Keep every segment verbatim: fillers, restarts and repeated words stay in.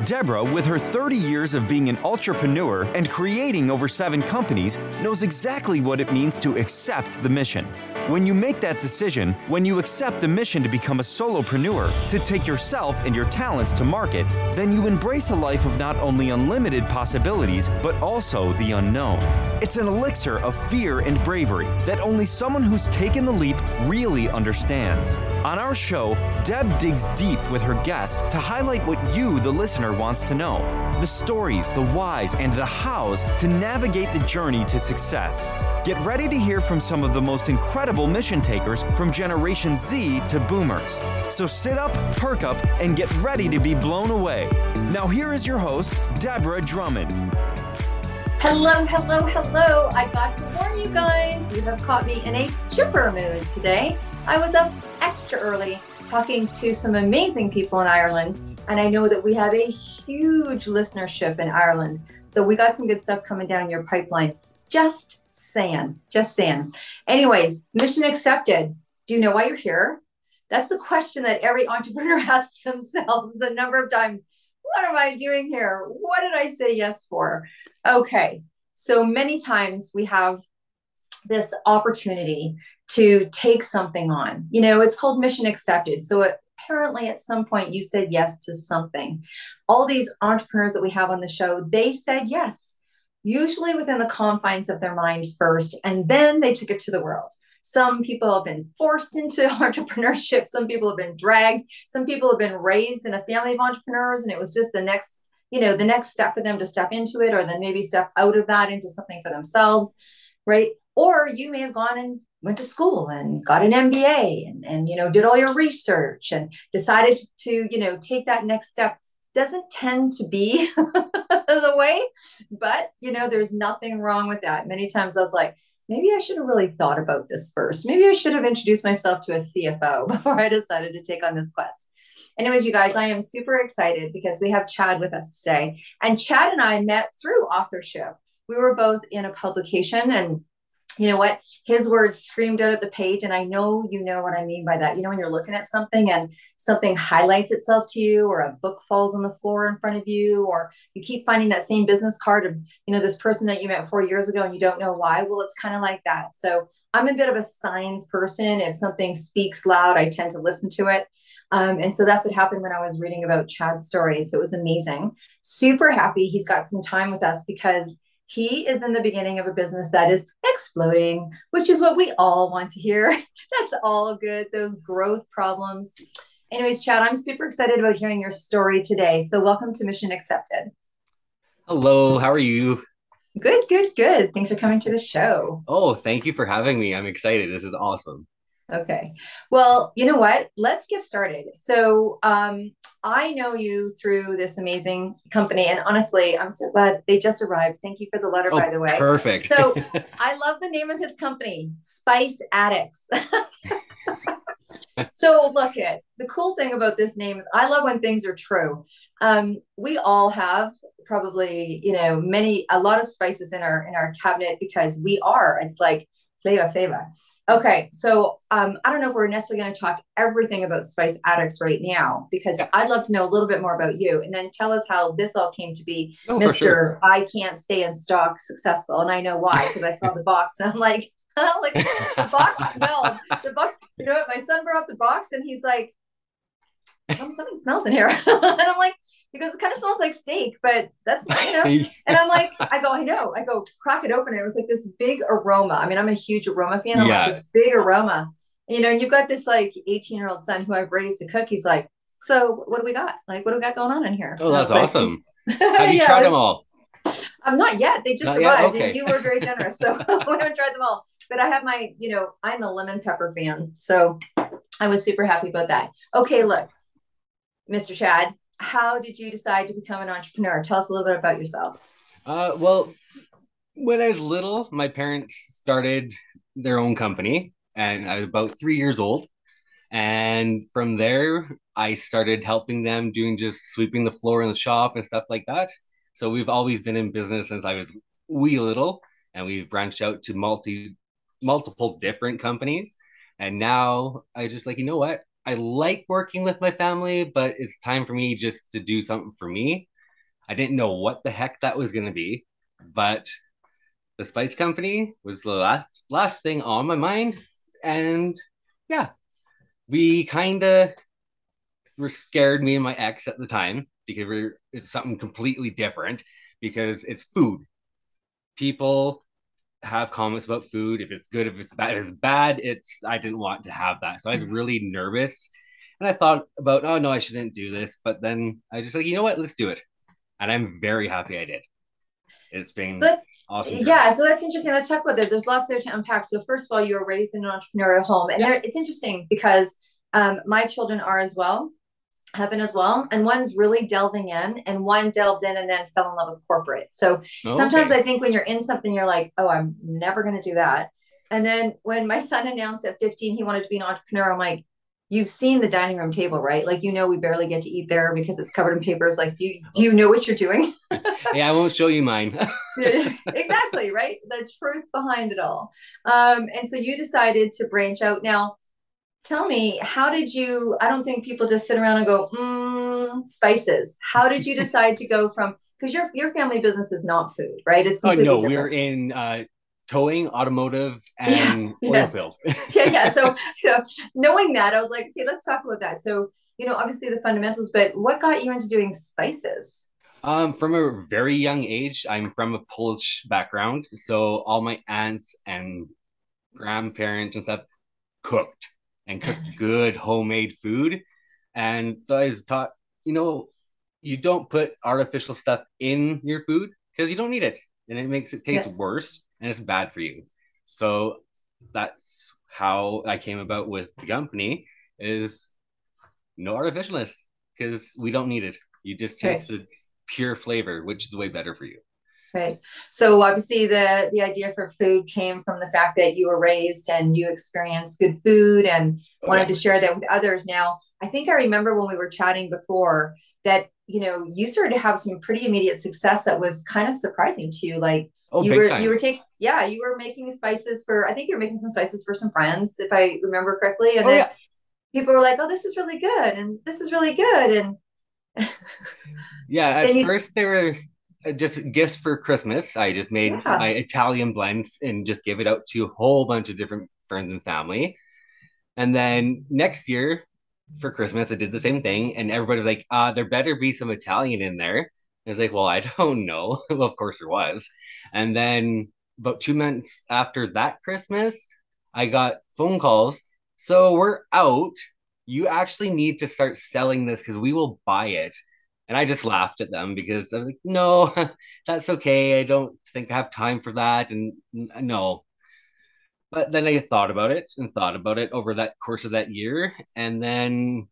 Deborah, with her thirty years of being an entrepreneur and creating over seven companies, knows exactly what it means to accept the mission. When you make that decision, when you accept the mission to become a solopreneur, to take yourself and your talents to market, then you embrace a life of not only unlimited possibilities, but also the unknown. It's an elixir of fear and bravery that only someone who's taken the leap really understands. On our show, Deb digs deep with her guests to highlight what you, the listener, wants to know. The stories, the whys, and the hows to navigate the journey to success. Get ready to hear from some of the most incredible mission takers from Generation Z to Boomers. So sit up, perk up, and get ready to be blown away. Now here is your host, Deborah Drummond. Hello, hello, hello. I got to warn you guys, you have caught me in a chipper mood today. I was up extra early talking to some amazing people in Ireland, and I know that we have a huge listenership in Ireland. So we got some good stuff coming down your pipeline. Just saying, just saying. Anyways, mission accepted. Do you know why you're here? That's the question that every entrepreneur asks themselves a number of times. What am I doing here? What did I say yes for? Okay, so many times we have this opportunity to take something on. You know, it's called mission accepted. So it, apparently at some point you said yes to something. All these entrepreneurs that we have on the show, they said yes, usually within the confines of their mind first, and then they took it to the world. Some people have been forced into entrepreneurship. Some people have been dragged. Some people have been raised in a family of entrepreneurs, and it was just the next, you know, the next step for them to step into it, or then maybe step out of that into something for themselves, right? Or you may have gone and went to school and got an M B A and, and, you know, did all your research and decided to, to, you know, take that next step. Doesn't tend to be the way, but, you know, there's nothing wrong with that. Many times I was like, maybe I should have really thought about this first. Maybe I should have introduced myself to a C F O before I decided to take on this quest. Anyways, you guys, I am super excited because we have Chad with us today. And Chad and I met through authorship. We were both in a publication, and you know what? His words screamed out at the page. And I know you know what I mean by that. You know, when you're looking at something and something highlights itself to you, or a book falls on the floor in front of you, or you keep finding that same business card of, you know, this person that you met four years ago and you don't know why. Well, it's kind of like that. So I'm a bit of a signs person. If something speaks loud, I tend to listen to it. Um, and so that's what happened when I was reading about Chad's story. So it was amazing. Super happy he's got some time with us because he is in the beginning of a business that is exploding, which is what we all want to hear. That's all good. Those growth problems. Anyways, Chad, I'm super excited about hearing your story today. So welcome to Mission Accepted. Hello, how are you? Good, good, good. Thanks for coming to the show. Oh, thank you for having me. I'm excited. This is awesome. Okay. Well, you know what? Let's get started. So um, I know you through this amazing company. And honestly, I'm so glad they just arrived. Thank you for the letter, oh, by the way. Perfect. So I love the name of his company, Spice Addicts. So look at the cool thing about this name is I love when things are true. Um, we all have probably, you know, many, a lot of spices in our, in our cabinet because we are, it's like flavor, flavor. Okay. So um, I don't know if we're necessarily going to talk everything about Spice Addicts right now, because Yeah. I'd love to know a little bit more about you, and then tell us how this all came to be. Oh, for Mister sure. I can't stay in stock successful. And I know why, because I saw the box and I'm like, like the box smelled, the box, you know what? My son brought up the box and he's like, oh, something smells in here. And I'm like, because it kind of smells like steak, but that's, you know, and I'm like, I go, I know, I go crack it open. And it was like this big aroma. I mean, I'm a huge aroma fan. I'm Yeah. like this big aroma, you know, and you've got this like eighteen year old son who I've raised to cook. He's like, so what do we got? Like, what do we got going on in here? Oh, that's like, awesome. Have you yeah, tried was, them all? I'm not yet. They just Not arrived yet? Okay. and you were very generous. So we haven't tried them all, but I have my, you know, I'm a lemon pepper fan. So I was super happy about that. Okay. Look, Mister Chad, how did you decide to become an entrepreneur? Tell us a little bit about yourself. Uh, well, when I was little, my parents started their own company, and I was about three years old. And from there, I started helping them doing just sweeping the floor in the shop and stuff like that. So we've always been in business since I was wee little, and we've branched out to multi multiple different companies. And now I just like, you know what? I like working with my family, but it's time for me just to do something for me. I didn't know what the heck that was going to be, but the Spice Company was the last last thing on my mind, and yeah, we kind of were scared, me and my ex at the time, because we're it's something completely different because it's food. People have comments about food. If it's good, if it's bad, if it's bad, it's I didn't want to have that. So I was really nervous. And I thought about, oh no, I shouldn't do this. But then I just like, you know what, let's do it. And I'm very happy I did. It's So been that's, awesome journey. yeah, so that's interesting. Let's talk about that. There's lots there to unpack. So first of all, you were raised in an entrepreneurial home, and Yeah. there, it's interesting because um, my children are as well, have been as well, and one's really delving in, and one delved in and then fell in love with corporate. So Oh, sometimes okay. I think when you're in something, you're like, oh, I'm never going to do that. And then when my son announced at fifteen he wanted to be an entrepreneur, I'm like, you've seen the dining room table, right? Like, you know, we barely get to eat there because it's covered in papers. Like, do you, do you know what you're doing? Yeah, I won't show you mine. Exactly, right? The truth behind it all. Um, and so you decided to branch out. Now, tell me, how did you? I don't think people just sit around and go, mm, spices. How did you decide to go from? Because your your family business is not food, right? It's Oh completely no, we're different. in uh towing, automotive, Yeah, and oil yeah, field. yeah, yeah. So, so knowing that, I was like, okay, let's talk about that. So, you know, obviously the fundamentals, but what got you into doing spices? Um, from a very young age, I'm from a Polish background, so all my aunts and grandparents and stuff cooked and cooked good homemade food. And so I was taught, you know, you don't put artificial stuff in your food because you don't need it, and it makes it taste Yeah, worse and it's bad for you. So that's how I came about with the company is no artificialness because we don't need it. You just taste right. the pure flavor, which is way better for you. Right. So obviously the the idea for food came from the fact that you were raised and you experienced good food and Oh wanted yeah. to share that with others. Now, I think I remember when we were chatting before that, you know, you started to have some pretty immediate success that was kind of surprising to you. Like Oh, you big were you time. were taking yeah, you were making spices for I think you were making some spices for some friends, if I remember correctly. And Oh then yeah. people were like, oh, this is really good and this is really good. And Yeah, at then you first they were uh, just gifts for Christmas. I just made my yeah. Italian blends and just give it out to a whole bunch of different friends and family. And then next year for Christmas, I did the same thing, and everybody was like, uh, there better be some Italian in there. I was like, well, I don't know. Well, of course there was. And then about two months after that Christmas, I got phone calls. So we're out. You actually need to start selling this because we will buy it. And I just laughed at them because I was like, no, that's okay. I don't think I have time for that. And no, but then I thought about it and thought about it over that course of that year. And then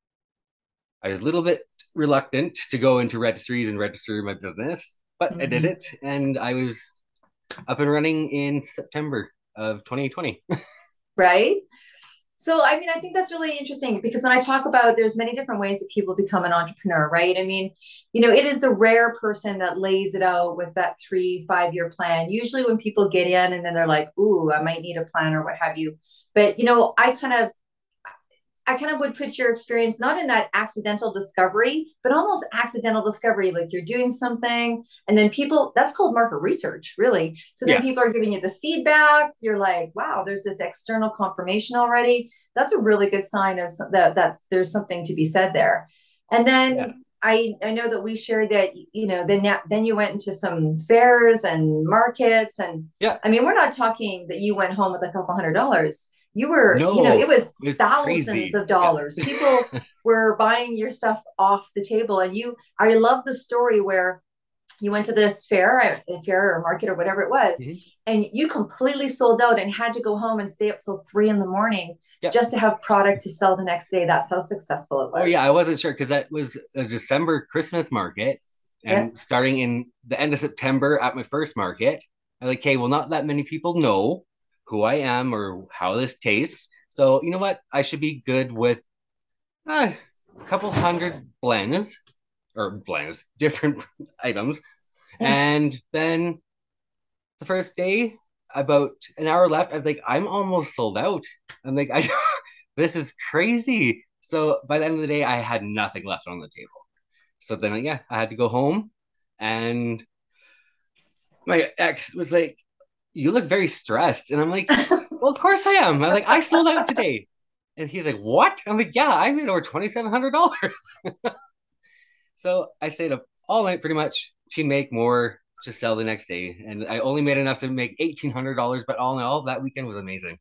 I was a little bit reluctant to go into registries and register my business, but I did Mhm. it and I was up and running in September of twenty twenty. Right. So, I mean, I think that's really interesting because when I talk about there's many different ways that people become an entrepreneur, right? I mean, you know, it is the rare person that lays it out with that three, five year plan. Usually when people get in and then they're like, ooh, I might need a plan or what have you. But, you know, I kind of I kind of would put your experience not in that accidental discovery, but almost accidental discovery. Like you're doing something, and then people, that's called market research, really. So then Yeah. people are giving you this feedback. You're like, wow, there's this external confirmation already. That's a really good sign of some, that that's there's something to be said there. And Yeah. then I I know that we shared that, you know, then then you went into some fairs and markets. And Yeah. I mean, we're not talking that you went home with a couple hundred dollars. You were, you know, it No, was it was thousands crazy. of Yeah. dollars. People were buying your stuff off the table. And you, I love the story where you went to this fair, a fair or market or whatever it was, Mhm. and you completely sold out and had to go home and stay up till three in the morning Yeah. just to have product to sell the next day. That's how successful it Oh, yeah. was. I wasn't sure because that was a December Christmas market. Yeah. And starting in the end of September at my first market, I'm like, okay, well, not that many people know who I am or how this tastes. So, you know what? I should be good with uh, a couple hundred blends or blends, different items. Yeah. And then the first day, about an hour left, I'm like, I'm almost sold out. I'm like, I this is crazy. So by the end of the day, I had nothing left on the table. So then, yeah, I had to go home And my ex was like, "You look very stressed." And I'm like, "Well, of course I am." I'm like, "I sold out today." And he's like, "What?" I'm like, "Yeah, I made over twenty-seven hundred dollars" So I stayed up all night pretty much to make more to sell the next day. And I only made enough to make eighteen hundred dollars, but all in all, that weekend was amazing.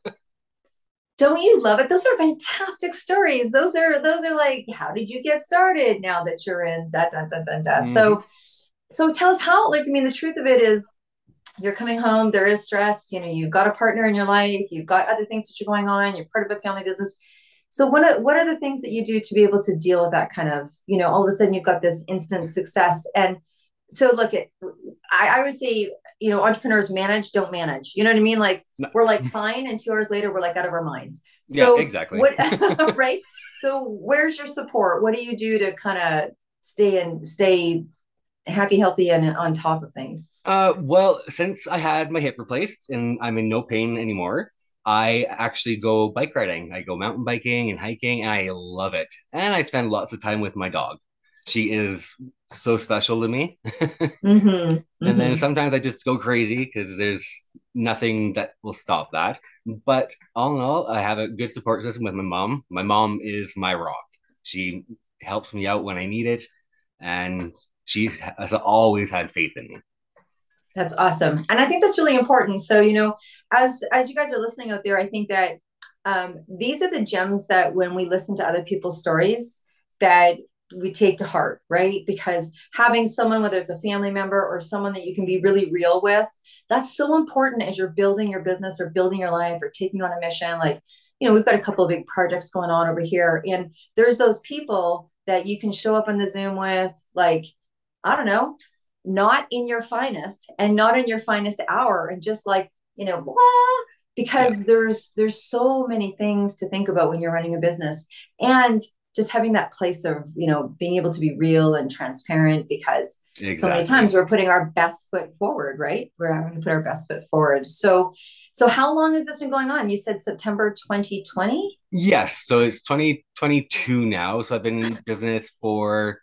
Don't you love it? Those are fantastic stories. Those are those are like, how did you get started now that you're in da da da da da. Mm-hmm. So so tell us how, like, I mean, the truth of it is you're coming home, there is stress, you know, you've got a partner in your life, you've got other things that are going on, you're part of a family business. So what are, what are the things that you do to be able to deal with that kind of, you know, all of a sudden you've got this instant success. And so look at, I, I would say, you know, entrepreneurs manage, don't manage. You know what I mean? Like No. we're like fine. And two hours later, we're like out of our minds. Yeah, So exactly. what, right? So where's your support? What do you do to kind of stay and stay happy, healthy, and on top of things? Uh, well, since I had my hip replaced and I'm in no pain anymore, I actually go bike riding. I go mountain biking and hiking, and I love it. And I spend lots of time with my dog. She is so special to me. Mm-hmm. And then Mm-hmm. sometimes I just go crazy because there's nothing that will stop that. But all in all, I have a good support system with my mom. My mom is my rock. She helps me out when I need it, and she has always had faith in me. That's awesome. And I think that's really important. So, you know, as as you guys are listening out there, I think that um, these are the gems that when we listen to other people's stories that we take to heart, right? Because having someone, whether it's a family member or someone that you can be really real with, that's so important as you're building your business or building your life or taking on a mission. Like, you know, we've got a couple of big projects going on over here, and there's those people that you can show up on the Zoom with, like, I don't know, not in your finest and not in your finest hour, and just like, you know, blah, Yeah, because there's there's so many things to think about when you're running a business, and just having that place of, you know, being able to be real and transparent, because so many times exactly. we're putting our best foot forward, right? We're having to put our best foot forward. So so how long has this been going on? You said September twenty twenty. Yes, so it's twenty twenty-two now. So I've been in business for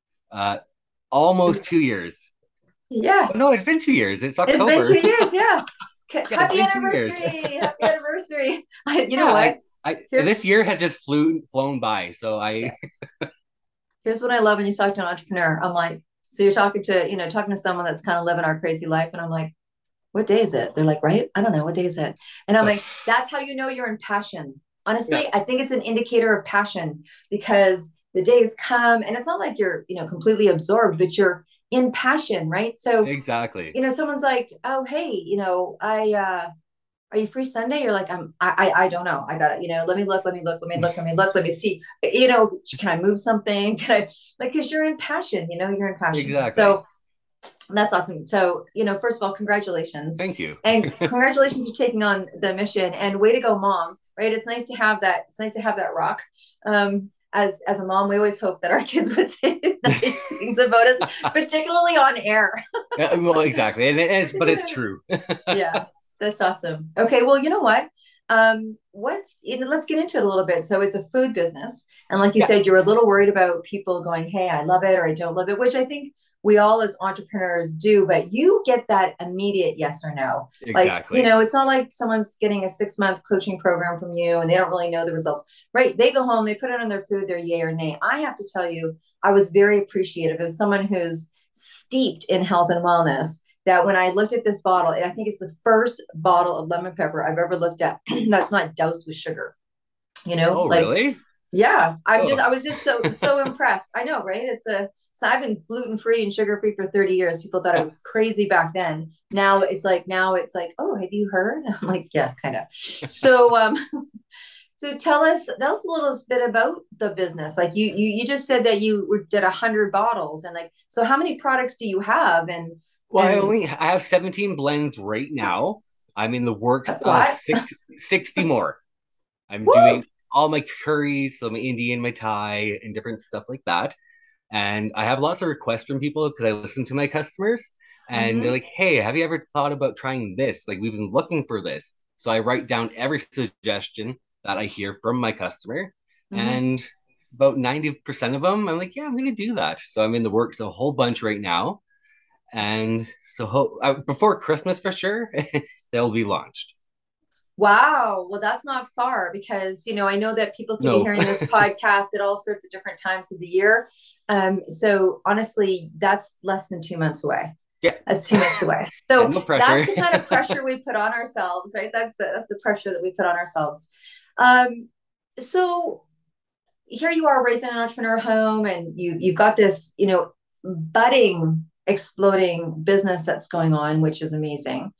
uh almost two years. Yeah, Oh, no, it's been two years. It's it's been two October. years. Yeah. Yeah, it's Happy been two years. anniversary. Happy anniversary. You know Yeah, what? I, I Here's this year has just flew flown by. So I here's what I love when you talk to an entrepreneur. I'm like, so you're talking to, you know, talking to someone that's kind of living our crazy life. And I'm like, what day is it? They're like, right? I don't know. What day is it? And I'm like, that's how you know you're in passion. yeah, Honestly, I think it's an indicator of passion, because the days come and it's not like you're, you know, completely absorbed, but you're in passion, right? So, exactly. you know, someone's like, oh, hey, you know, I, uh, are you free Sunday? You're like, I'm, I, I, I don't know. I got it. You know, let me look, let me look, let me look, let me look, let me see, you know, can I move something? Can I, like, cause you're in passion, you know, you're in passion. Exactly. So that's awesome. So, you know, first of all, congratulations. Thank you. And congratulations for taking on the mission, and way to go, mom. Right. It's nice to have that. It's nice to have that rock. Um, as, as a mom, we always hope that our kids would say nice things about us, particularly on air. Yeah, well, exactly. And it's but it's particularly true. Yeah, that's awesome. Okay, well, you know what? Um, what's you know, let's get into it a little bit. So it's a food business, and like you Yeah, said, you were a little worried about people going, "Hey, I love it," or "I don't love it," which I think we all as entrepreneurs do. But you get that immediate yes or no. Like, you exactly. know, it's not like someone's getting a six month coaching program from you and they don't really know the results. Right? They go home, they put it on their food, they're yay or nay. I have to tell you, I was very appreciative of someone who's steeped in health and wellness, that when I looked at this bottle, and I think it's the first bottle of lemon pepper I've ever looked at that's not doused with sugar. You know, Oh, like, really? yeah, I'm just, Oh, I was just so, so impressed. I know, right? It's a, so I've been gluten free and sugar free for thirty years. People thought I yeah. was crazy back then. Now it's like, now it's like, oh, have you heard? I'm like, yeah, kind of. So, um, so tell us, tell us a little bit about the business. Like you, you, you just said that you did a hundred bottles, and like, so how many products do you have? And, Well, I and only I have seventeen blends right now. I'm in the works that's a of lot. six, sixty more. I'm Woo! doing all my curries, so my Indian, my Thai, and different stuff like that. And I have lots of requests from people because I listen to my customers, and they're Mm-hmm. like, "Hey, have you ever thought about trying this? Like, we've been looking for this." So I write down every suggestion that I hear from my customer, Mm-hmm. and about ninety percent of them, I'm like, "Yeah, I'm going to do that." So I'm in the works of a whole bunch right now. And so ho- uh, before Christmas for sure, they'll be launched. Wow. Well, that's not far because, you know, I know that people could be No. hearing this podcast at all sorts of different times of the year. Um, so honestly, that's less than two months away. Yeah. That's two months away. Yeah, So no pressure. that's the kind of pressure we put on ourselves, right? That's the that's the pressure that we put on ourselves. Um, so here you are raising an entrepreneur home and you you've got this, you know, budding, exploding business that's going on, which is amazing.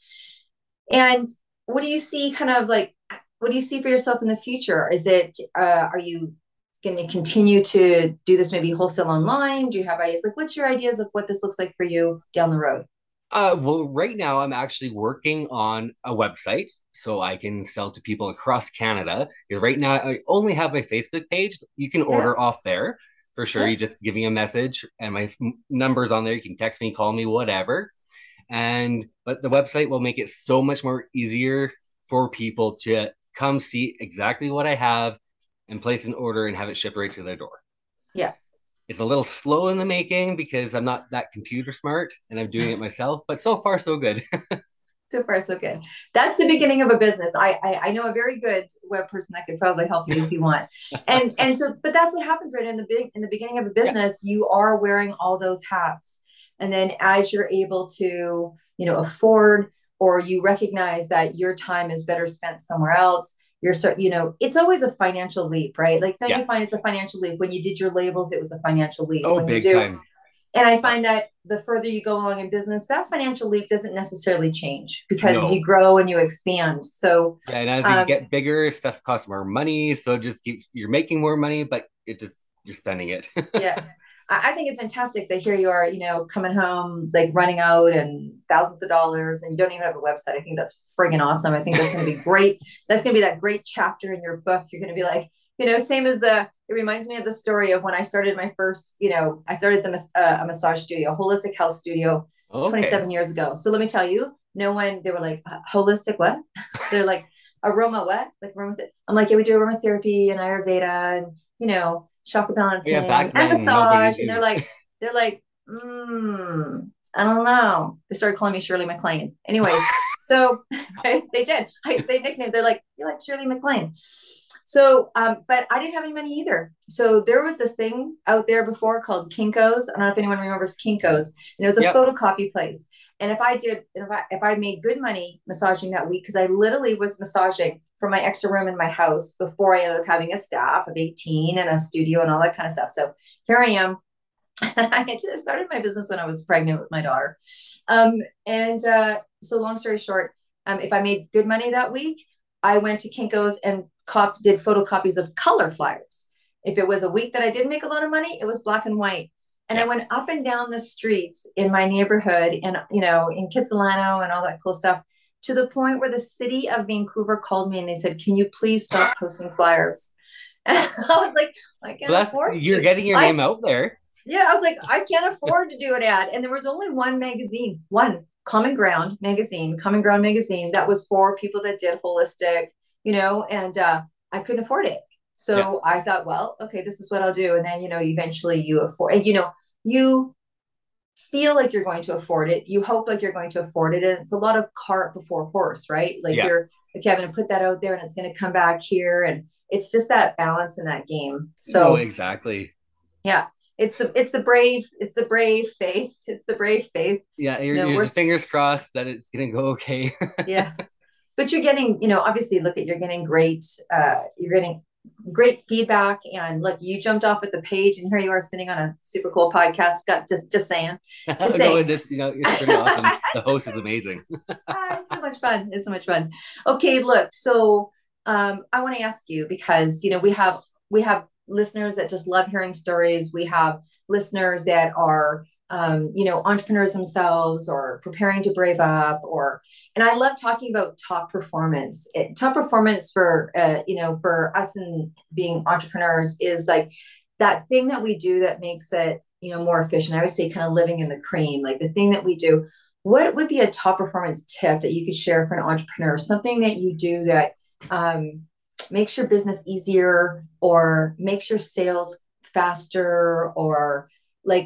And what do you see kind of like, what do you see for yourself in the future? Is it, uh, are you going to continue to do this maybe wholesale online? Do you have ideas? Like, what's your ideas of what this looks like for you down the road? Uh, well, right now I'm actually working on a website so I can sell to people across Canada. Because right now I only have my Facebook page. You can Yeah. order off there for sure. Yeah. You just give me a message and my f- number's on there. You can text me, call me, whatever. And but the website will make it so much more easier for people to come see exactly what I have and place an order and have it shipped right to their door. Yeah. It's a little slow in the making because I'm not that computer smart and I'm doing it myself, but so far so good. So far, so good. That's the beginning of a business. I, I I know a very good web person that could probably help you if you want. And and so, but that's what happens right in the big in the beginning of a Yeah. business. You are wearing all those hats, and then as you're able to, you know, afford or you recognize that your time is better spent somewhere else. You're start, you know, it's always a financial leap, right? Like, don't Yeah. you find it's a financial leap? When you did your labels, it was a financial leap. Oh, When you big do time. and I Yeah. find that the further you go along in business, that financial leap doesn't necessarily change because you No. grow and you expand. So, Yeah, and as you um, get bigger, stuff costs more money. So it just keeps you're making more money, but it just you're spending it. yeah, I, I think it's fantastic that here you are, you know, coming home, like running out and thousands of dollars, and you don't even have a website. I think that's friggin' awesome. I think that's going to be great. That's going to be that great chapter in your book. You're going to be like, you know, same as the, it reminds me of the story of when I started my first, you know, I started the uh, a massage studio, a holistic health studio Okay. twenty-seven years ago. So let me tell you, no one, they were like, holistic what? They're like, aroma what? Like aroma. I'm like, yeah, we do aromatherapy and Ayurveda and, you know, chakra Yeah, balancing back and then nobody massage. And they're knew. like, they're like, mm, I don't know. They started calling me Shirley MacLaine. Anyways, so right, they did. I, they nicknamed. They're like, you're like Shirley MacLaine. So, um, but I didn't have any money either. So there was this thing out there before called Kinko's. I don't know if anyone remembers Kinko's. And it was a Yep. photocopy place. And if I did, if I if I made good money massaging that week, because I literally was massaging from my extra room in my house before I ended up having a staff of eighteen and a studio and all that kind of stuff. So here I am. I had started my business when I was pregnant with my daughter. Um, and uh, so long story short, um, if I made good money that week, I went to Kinko's and cop did photocopies of color flyers. If it was a week that I didn't make a lot of money, it was black and white. And I Yeah. went up and down the streets in my neighborhood and, you know, in Kitsilano and all that cool stuff to the point where the city of Vancouver called me and they said, can you please stop posting flyers? And I was like, I Well, can't that's afford to you're do. getting your I name out there. Yeah, I was like, I can't afford to do an ad. And there was only one magazine, one Common Ground magazine, Common Ground magazine that was for people that did holistic, you know, and uh, I couldn't afford it. Yeah. So I thought, well, okay, this is what I'll do. And then, you know, eventually you afford, and, you know, you feel like you're going to afford it. You hope like you're going to afford it. And it's a lot of cart before horse, right? Like Yeah. you're, okay, I'm going to put that out there and it's going to come back here. And it's just that balance in that game. No, So, exactly. yeah, it's the it's the brave it's the brave faith. It's the brave faith. Yeah, you're, No, you're we're just fingers crossed that it's gonna go okay. yeah, but you're getting, you know, obviously look at you're getting great uh you're getting great feedback and look, you jumped off at the page and here you are sitting on a super cool podcast. Got just just saying, just No, saying. it's you know it's pretty awesome. The host is amazing. Ah, it's so much fun. It's so much fun. Okay, look, so um, I want to ask you because you know we have we have listeners that just love hearing stories. We have listeners that are um, you know entrepreneurs themselves or preparing to brave up, or and I love talking about top performance. It, top performance for uh, you know for us and being entrepreneurs is like that thing that we do that makes it you know more efficient. I always say kind of living in the cream, like the thing that we do. What would be a top performance tip that you could share for an entrepreneur? Something that you do that um, makes your business easier or makes your sales faster or like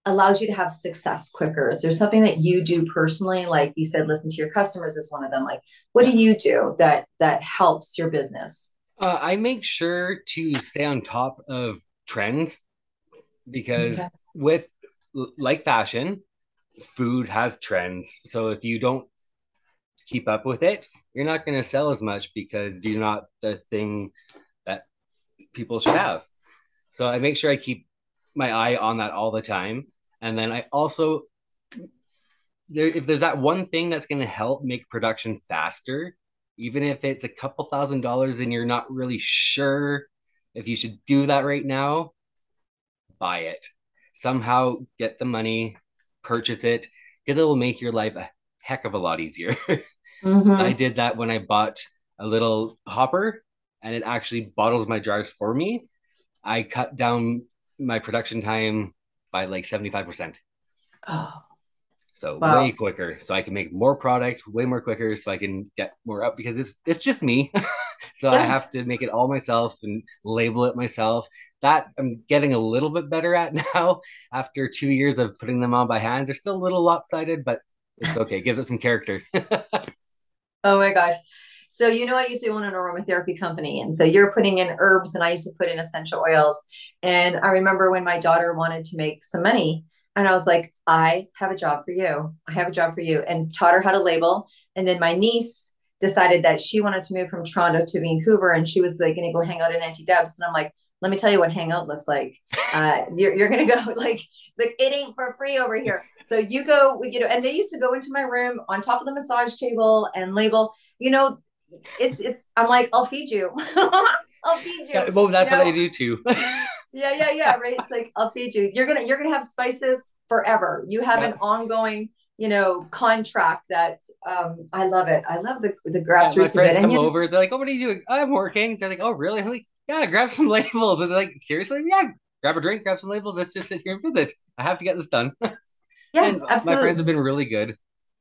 allows you to have success quicker? Is there something that you do personally? Like you said, listen to your customers is one of them. Like, what Yeah. do you do that that helps your business? Uh, I make sure to stay on top of trends because Okay. with like fashion, food has trends. So if you don't keep up with it, you're not going to sell as much because you're not the thing that people should have. So I make sure I keep my eye on that all the time. And then I also, there, if there's that one thing that's going to help make production faster, even if it's a couple thousand dollars and you're not really sure if you should do that right now, buy it. Somehow get the money, purchase it, because it will make your life a heck of a lot easier. I Mm-hmm. did that when I bought a little hopper and it actually bottles my jars for me. I cut down my production time by like seventy-five percent. Oh, So way wow. quicker. So I can make more product way more quicker so I can get more up because it's it's just me. So I Yeah. have to make it all myself and label it myself. That I'm getting a little bit better at now after two years of putting them on by hand. They're still a little lopsided, but it's okay. It gives it some character. Oh my gosh. So, you know, I used to own an aromatherapy company. And so you're putting in herbs, and I used to put in essential oils. And I remember when my daughter wanted to make some money, and I was like, I have a job for you. I have a job for you. And taught her how to label. And then my niece decided that she wanted to move from Toronto to Vancouver, and she was like going to go hang out in Auntie Deb's. And I'm like, let me tell you what hangout looks like. Uh, you're, you're going to go like, like it ain't for free over here. So you go, you know, and they used to go into my room on top of the massage table and label, you know, it's it's I'm like, I'll feed you. I'll feed you, Yeah, well, you that's what I know. do too. Yeah, yeah, yeah, right. It's like, I'll feed you. You're gonna you're gonna have spices forever. You have Yeah. an ongoing, you know, contract that um I love it. I love the the Yeah, my grassroots of it. friends And come you over. They're like, "Oh, what are you doing?" "I'm working." They're like, "Oh, really?" I'm like, "Yeah, grab some labels." And they're like, "Seriously?" "Yeah, grab a drink, grab some labels. Let's just sit here and visit. I have to get this done." yeah, And my friends have absolutely. been really good,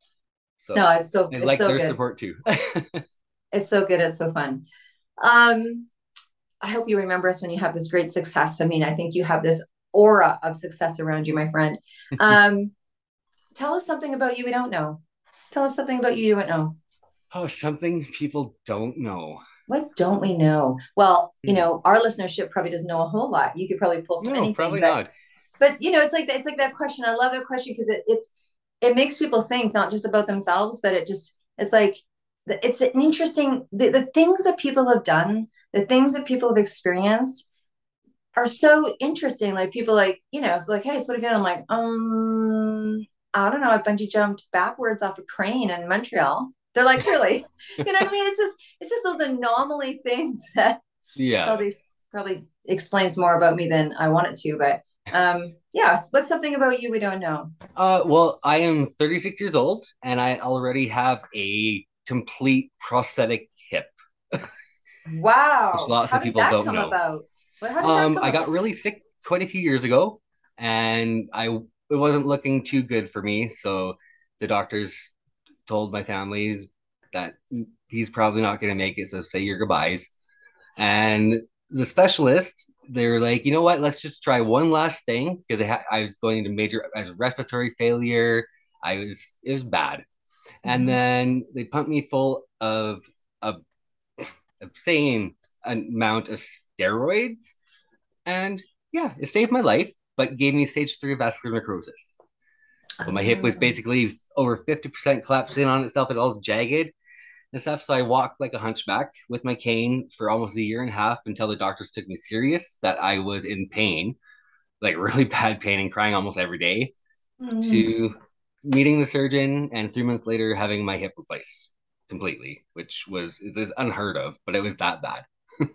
No, so it's so I it's like so their good. support too. It's so good, it's so fun. Um, I hope you remember us when you have this great success. I mean, I think you have this aura of success around you, my friend. Um, tell us something about you we don't know. Tell us something about you you don't know. Oh, something people don't know. What don't we know? Well, you Hmm. know, our listenership probably doesn't know a whole lot. You could probably pull from No, anything, probably but not. but you know, it's like it's like that question. I love that question because it it it makes people think not just about themselves, but it just it's like it's an interesting the, the things that people have done, the things that people have experienced are so interesting. Like people like, you know, it's like, hey, so what have you done? I'm like, um, I don't know. I bungee jumped backwards off a crane in Montreal. They're like, really? You know what I mean? It's just it's just those anomaly things that Yeah. probably probably explains more about me than I want it to. But um, yeah, what's something about you we don't know? Uh, well, I am thirty-six years old and I already have a complete prosthetic hip, which Wow. lots How of did people that don't come know. about? What how did that Um, come I got about? really sick quite a few years ago, and I it wasn't looking too good for me. So the doctors told my family that he's probably not going to make it. So say your goodbyes. And the specialist, they were like, you know what? Let's just try one last thing because ha- I was going into major as respiratory failure. I was it was bad, and Mhm. then they pumped me full of a insane amount of steroids and yeah, it saved my life, but gave me stage three vascular necrosis. So my hip was Um, basically over fifty percent collapsed in on itself. It's all jagged and stuff. So I walked like a hunchback with my cane for almost a year and a half until the doctors took me serious that I was in pain, like really bad pain and crying almost every day, mm. to meeting the surgeon and three months later having my hip replaced completely, which was is unheard of, but it was that bad.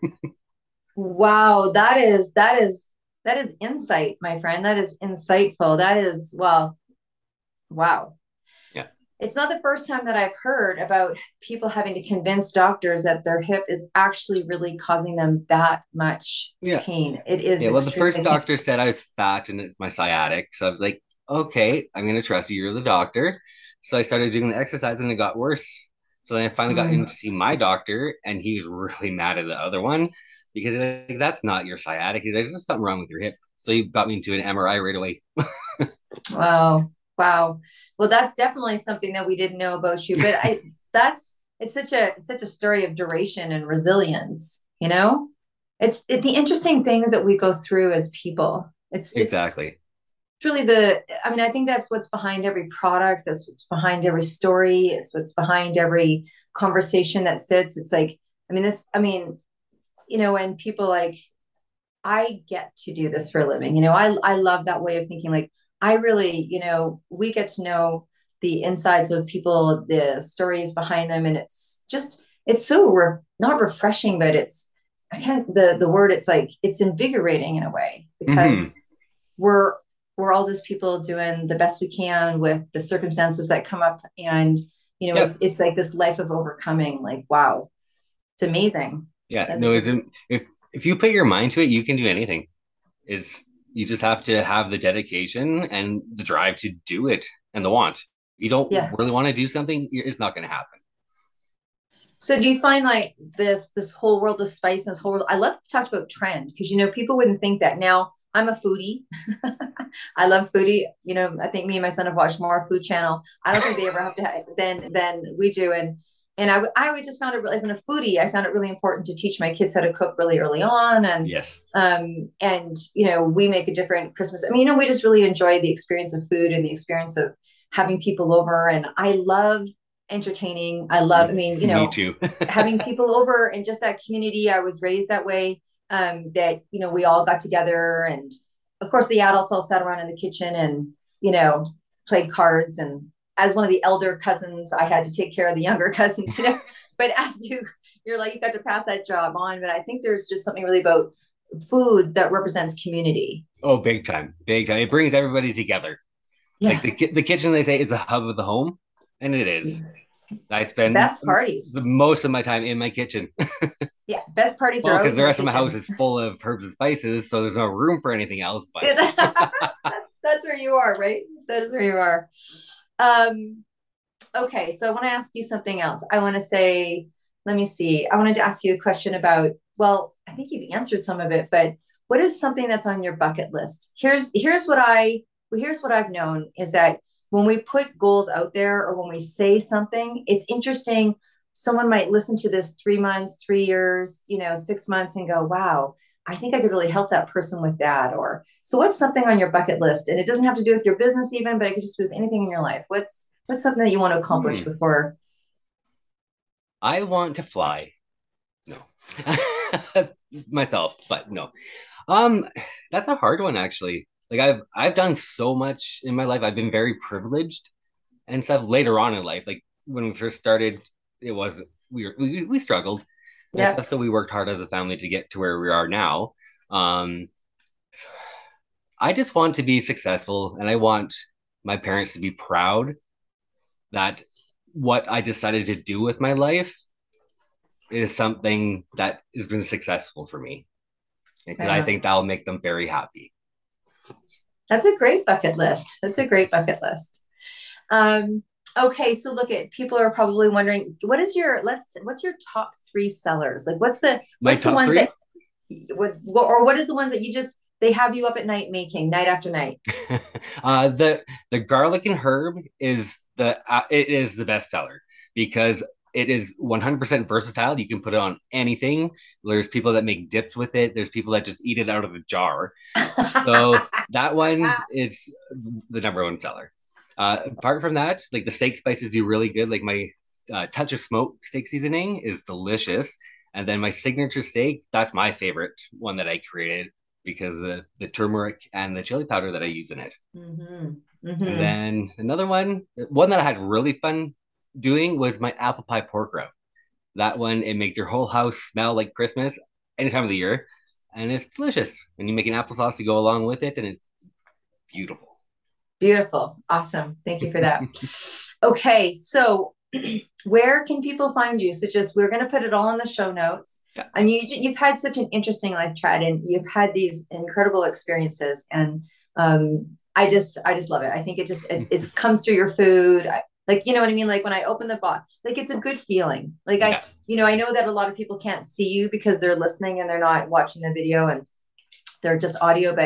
Wow, that is that is that is insight, my friend. That is insightful. That is, well, wow. Yeah. It's not the first time that I've heard about people having to convince doctors that their hip is actually really causing them that much Yeah. pain. It is Yeah, well, the first extremely painful. doctor said I was fat and it's my sciatic. So I was like, okay, I'm going to trust you. You're the doctor. So I started doing the exercise and it got worse. So then I finally got in Mm. to see my doctor and he was really mad at the other one because like, that's not your sciatic. He's like, there's something wrong with your hip. So he got me into an M R I right away. Wow. Wow. Well, that's definitely something that we didn't know about you, but I that's it's such a such a story of duration and resilience, you know? It's it, the interesting things that we go through as people. It's it's Exactly. truly the I mean, I think that's what's behind every product, that's what's behind every story, it's what's behind every conversation that sits. It's like, I mean, this, I mean, you know, when people like I get to do this for a living. You know, I I love that way of thinking. Like I really, you know, we get to know the insides of people, the stories behind them, and it's just it's so re- not refreshing, but it's I can't the the word. It's like it's invigorating in a way Hmm. because we're we're all just people doing the best we can with the circumstances that come up, and you know, it's Yep. it's like this life of overcoming. Like wow, it's amazing. Yeah. That's No, it's it's if if you put your mind to it, you can do anything. It's you just have to have the dedication and the drive to do it and the want. You don't yeah. really want to do something, it's not going to happen. So do you find like this this whole world of spice and this whole world, I love to talk about trend because you know people wouldn't think that. Now I'm a foodie. I love foodie. You know, I think me and my son have watched more Food Channel. I don't think they ever have to have, than than we do. And and I I would just found it as a foodie, I found it really important to teach my kids how to cook really early on. And Yes. um and you know we make a different Christmas. I mean, you know, we just really enjoy the experience of food and the experience of having people over. And I love entertaining. I love. I mean, you Me know, too. having people over and just that community. I was raised that way. Um, that you know, we all got together, and of course, the adults all sat around in the kitchen and you know played cards. And as one of the elder cousins, I had to take care of the younger cousins. You know, but as you you're like you got to pass that job on. But I think there's just something really about food that represents community. Oh, big time. Big time. It brings everybody together. Like Yeah, the ki- the kitchen, they say, is the hub of the home, and it is. I spend best the parties. most of my time in my kitchen. Yeah, best parties are Well, because always the in the rest of my house kitchen. is full of herbs and spices, so there's no room for anything else. But that's that's where you are, right? That is where you are. Um, okay, so I want to ask you something else. I want to say, let me see. I wanted to ask you a question about, well, I think you've answered some of it, but what is something that's on your bucket list? Here's here's what I well, here's what I've known is that when we put goals out there or when we say something, it's interesting. Someone might listen to this three months, three years, you know, six months and go, wow, I think I could really help that person with that. Or so what's something on your bucket list? And it doesn't have to do with your business even, but it could just be with anything in your life. What's what's something that you want to accomplish hmm, before? I want to fly. No, myself, but no. Um, that's a hard one actually. Like I've I've done so much in my life. I've been very privileged and stuff later on in life. Like when we first started, it was we were, we we struggled and Yeah. stuff. So we worked hard as a family to get to where we are now. Um, so I just want to be successful, and I want my parents to be proud that what I decided to do with my life is something that has been successful for me, because I Yeah. think that'll make them very happy. That's a great bucket list. That's a great bucket list. Um, okay, so look at people are probably wondering what is your let's what's your top three sellers? Like what's the My what's the top ones three. that what or what is the ones that you just they have you up at night making night after night? uh, the the garlic and herb is the uh, it is the best seller because it is one hundred percent versatile. You can put it on anything. There's people that make dips with it. There's people that just eat it out of the jar. So that one is the number one seller. Uh, apart from that, like the steak spices do really good. Like my uh, touch of smoke steak seasoning is delicious. And then my signature steak, that's my favorite one that I created because the the turmeric and the chili powder that I use in it. Mm-hmm. And Mm-hmm. then another one, one that I had really fun doing was my apple pie pork rub. That one, it makes your whole house smell like Christmas any time of the year. And it's delicious. And you make an applesauce to go along with it, and it's beautiful. Beautiful. Awesome. Thank you for that. Okay, so where can people find you? So just we're going to put it all in the show notes. Yeah. I mean, you, you've had such an interesting life, Chad, and you've had these incredible experiences, and um, I just, I just love it. I think it just, it, it comes through your food. I, like, you know what I mean? Like when I open the box, like it's a good feeling. Like I, Yeah. you know, I know that a lot of people can't see you because they're listening and they're not watching the video and they're just audio, but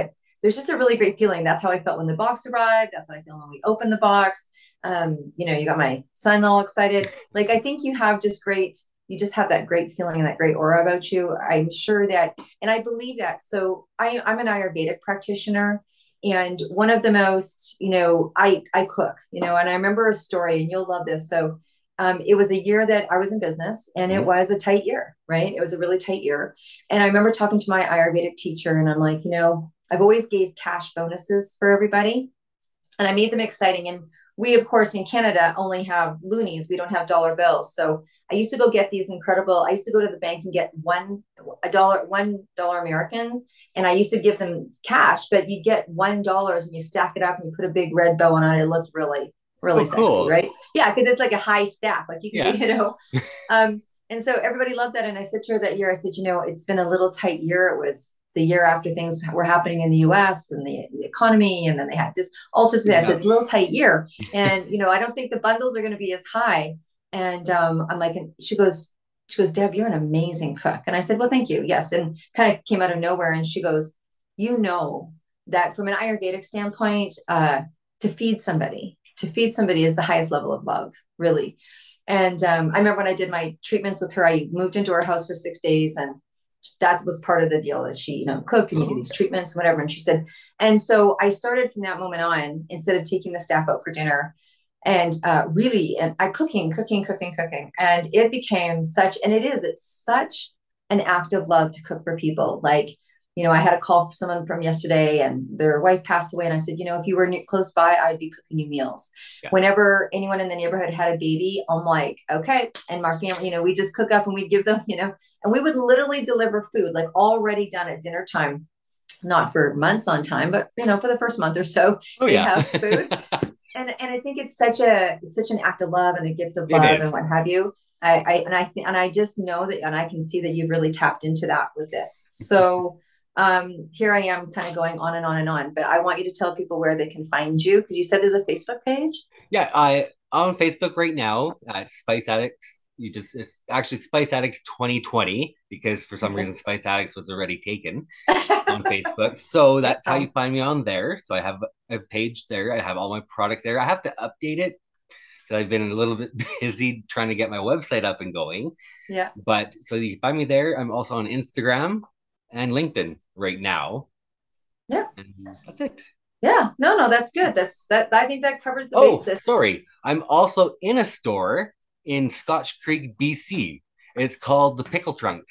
there's just a really great feeling. That's how I felt when the box arrived. That's how I feel when we opened the box. Um, you know, you got my son all excited. Like, I think you have just great, you just have that great feeling and that great aura about you. I'm sure that, and I believe that. So I, I'm an Ayurvedic practitioner. And one of the most, you know, I, I cook, you know, and I remember a story and you'll love this. So um, it was a year that I was in business and it Mhm. was a tight year, right? It was a really tight year. And I remember talking to my Ayurvedic teacher and I'm like, you know, I've always gave cash bonuses for everybody and I made them exciting. And we, of course, in Canada only have loonies. We don't have dollar bills. So I used to go get these incredible, I used to go to the bank and get one, a dollar, one dollar American. And I used to give them cash, but you get one dollars and you stack it up and you put a big red bow on it. It looked really, really Oh, sexy, cool. right? Yeah, because it's like a high stack. Like you can Yeah. do, you know. Um, and so everybody loved that. And I said to her that year, I said, you know, it's been a little tight year. It was the year after things were happening in the U S and the, the economy, and then they had just all sorts of things. Yeah. It's a little tight year, and you know, I don't think the bundles are going to be as high. And um, I'm like, and she goes, she goes, Deb, you're an amazing cook. And I said, well, thank you. Yes, and kind of came out of nowhere. And she goes, you know, that from an Ayurvedic standpoint, uh, to feed somebody, to feed somebody is the highest level of love, really. And um, I remember when I did my treatments with her, I moved into her house for six days and that was part of the deal that she, you know, cooked and you do Oh, these treatments, whatever. And she said, and so I started from that moment on, instead of taking the staff out for dinner and uh, really, and I cooking, cooking, cooking, cooking. And it became such, and it is, it's such an act of love to cook for people. Like, you know, I had a call from someone from yesterday and their wife passed away. And I said, you know, if you were close by, I'd be cooking you meals. yeah. Whenever anyone in the neighborhood had a baby, I'm like, okay. And my family, you know, we just cook up and we give them, you know, and we would literally deliver food like already done at dinner time, not for months on time, but, you know, for the first month or so, Oh, they'd yeah. have food. And, and I think it's such a, it's such an act of love and a gift of It love is. and what have you. I, I and I th- and I just know that, and I can see that you've really tapped into that with this. So um, here I am kind of going on and on and on, but I want you to tell people where they can find you because you said there's a Facebook page. Yeah, I on Facebook right now at Spice Addicts. You just it's actually Spice Addicts twenty twenty because for some Okay. reason Spice Addicts was already taken on Facebook. So that's how Yeah. you find me on there. So I have a page there. I have all my products there. I have to update it because I've been a little bit busy trying to get my website up and going. Yeah. But so you can find me there. I'm also on Instagram and LinkedIn right now. Yeah. And that's it. Yeah. No, no, that's good. That's that. I think that covers the Oh, basis. sorry. I'm also in a store in Scotch Creek, B C. It's called the Pickle Trunk.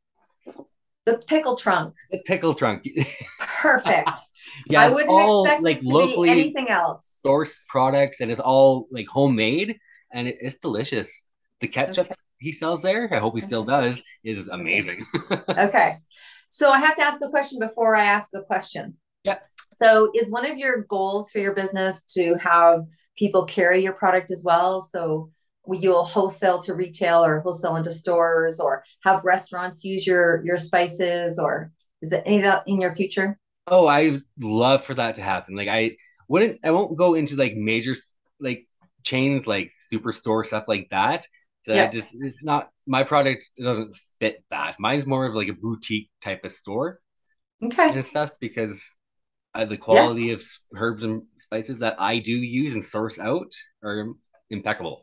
The pickle trunk. The Pickle Trunk. Perfect. Yeah, I it's wouldn't all expect like it to be locally anything else. sourced products, and it's all like homemade, and it, it's delicious. The ketchup Okay. he sells there, I hope he still Okay. does, is amazing. Okay. So I have to ask a question before I ask a question. Yeah. So is one of your goals for your business to have people carry your product as well? So you'll wholesale to retail or wholesale into stores or have restaurants use your your spices, or is it any of that in your future? Oh, I love for that to happen. Like I wouldn't, I won't go into like major like chains like superstore stuff like that. So I Yeah. just it's not my product doesn't fit that. Mine's more of like a boutique type of store Okay. and stuff because uh, the Yeah. quality of s- herbs and spices that I do use and source out are impeccable.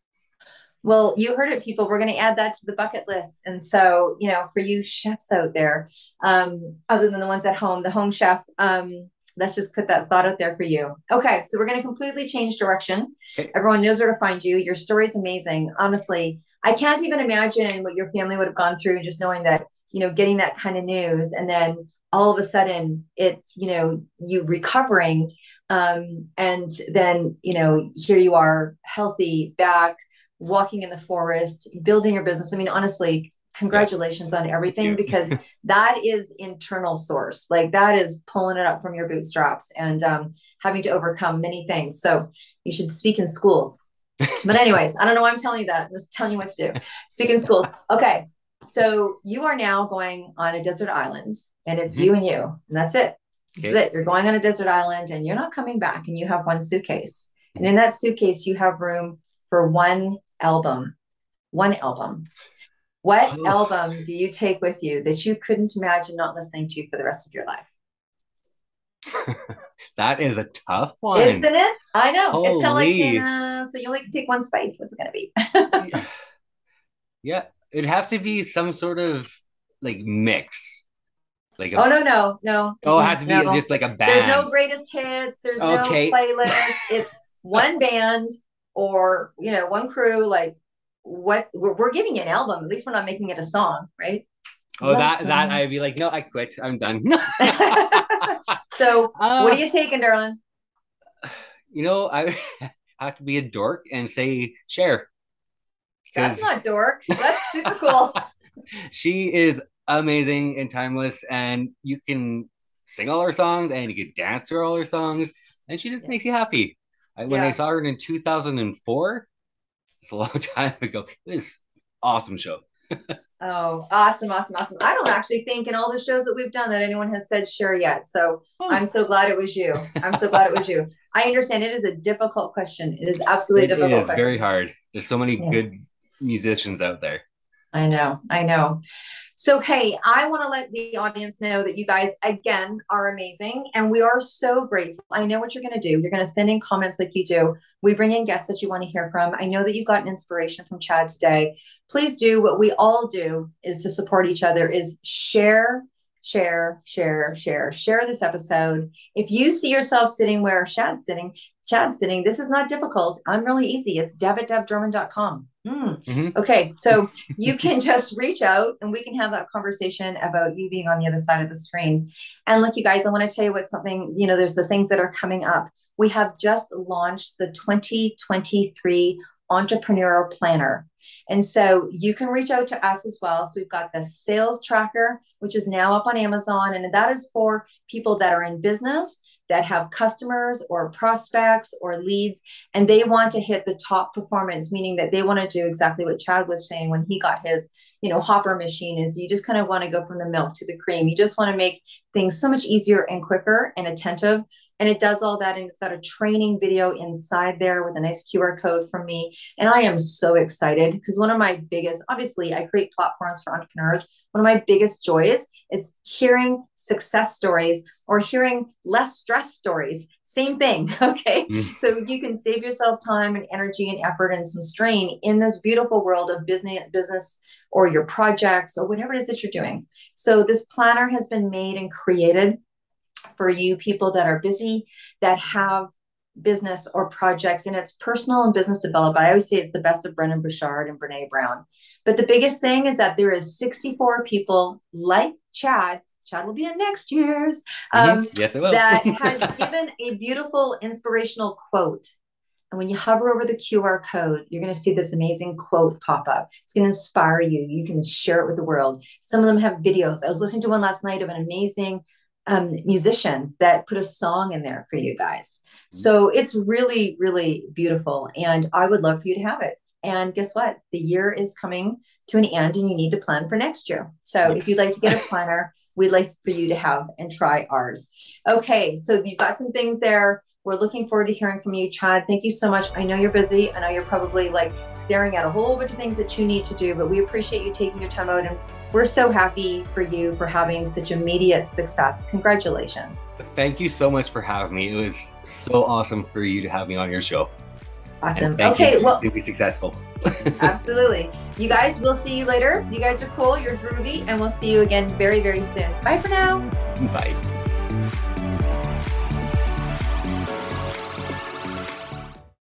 Well, you heard it, people. We're going to add that to the bucket list. And so, you know, for you chefs out there, um, other than the ones at home, the home chef, um, let's just put that thought out there for you. Okay, so we're going to completely change direction. Okay. Everyone knows where to find you. Your story is amazing. Honestly, I can't even imagine what your family would have gone through just knowing that, you know, getting that kind of news and then all of a sudden it's, you know, you recovering. Um, and then, you know, here you are healthy, back, walking in the forest, building your business. I mean, honestly, Yeah, congratulations on thank everything you. because that is internal source. Like that is pulling it up from your bootstraps and um, having to overcome many things. So you should speak in schools. But anyways, I don't know why I'm telling you that. I'm just telling you what to do. Speak in schools. Okay. So you are now going on a desert island and it's Mhm. you and you, and that's it. This is Okay. it. You're going on a desert island and you're not coming back and you have one suitcase. And Mhm. in that suitcase, you have room for one album, one album. What Oh, album do you take with you that you couldn't imagine not listening to for the rest of your life? That is a tough one. Isn't it? I know. Holy. It's kind of like saying, uh, so you only can take one spice. What's it going to be? Yeah, it'd have to be some sort of like mix. Like a, oh, no, no, no. Oh, it has to be no. just like a band. There's no greatest hits. There's Okay. no playlist. It's one band or, you know, one crew. Like what we're, we're giving you an album. At least we're not making it a song, right? Oh, Love that song. that I'd be like, no, I quit. I'm done. So Uh, what are you taking, darling? You know, I have to be a dork and say Cher. That's not dork. That's super cool. She is amazing and timeless, and you can sing all her songs and you can dance to all her songs, and she just Yeah. makes you happy. I, when Yeah. I saw her in two thousand four, it's a long time ago. It was an awesome show. Oh, awesome, awesome, awesome. I don't actually think in all the shows that we've done that anyone has said sure yet. So Oh. I'm so glad it was you. I'm so glad it was you. I understand it is a difficult question. It is absolutely a It difficult is question. very hard. There's so many Yes. good musicians out there. I know, I know. So, hey, I want to let the audience know that you guys, again, are amazing. And we are so grateful. I know what you're going to do. You're going to send in comments like you do. We bring in guests that you want to hear from. I know that you've gotten inspiration from Chad today. Please do what we all do is to support each other, is share, share, share, share, share this episode. If you see yourself sitting where Chad's sitting, Chad's sitting, this is not difficult. I'm really easy. It's deb at deb drummond dot com. Mm. Mhm. Okay, so you can just reach out and we can have that conversation about you being on the other side of the screen. And look, you guys, I want to tell you what something, you know, there's the things that are coming up. We have just launched the twenty twenty-three Entrepreneurial Planner. And so you can reach out to us as well. So we've got the sales tracker, which is now up on Amazon. And that is for people that are in business, that have customers or prospects or leads, and they want to hit the top performance, meaning that they want to do exactly what Chad was saying when he got his, you know, hopper machine, is you just kind of want to go from the milk to the cream. You just want to make things so much easier and quicker and attentive. And it does all that. And it's got a training video inside there with a nice Q R code from me. And I am so excited because one of my biggest, obviously I create platforms for entrepreneurs. One of my biggest joys is hearing success stories or hearing less stress stories. Same thing. Okay. Mm. So you can save yourself time and energy and effort and some strain in this beautiful world of business, business or your projects or whatever it is that you're doing. So this planner has been made and created for you people that are busy, that have business or projects, and it's personal and business development. I always say it's the best of Brendan Bouchard and Brene Brown. But the biggest thing is that there is sixty-four people like Chad. Chad will be in next year's. Um, Mhm. Yes, it will. that has given a beautiful inspirational quote. And when you hover over the Q R code, you're going to see this amazing quote pop up. It's going to inspire you. You can share it with the world. Some of them have videos. I was listening to one last night of an amazing um, musician that put a song in there for you guys. So it's really, really beautiful. And I would love for you to have it. And guess what? The year is coming to an end and you need to plan for next year. So Yes. if you'd like to get a planner, we'd like for you to have and try ours. Okay. So you've got some things there. We're looking forward to hearing from you, Chad. Thank you so much. I know you're busy. I know you're probably like staring at a whole bunch of things that you need to do, but we appreciate you taking your time out. And we're so happy for you for having such immediate success. Congratulations. Thank you so much for having me. It was so awesome for you to have me on your show. Awesome. And thank Okay. you Well, to be successful. absolutely. You guys, we'll see you later. You guys are cool. You're groovy. And we'll see you again very, very soon. Bye for now. Bye.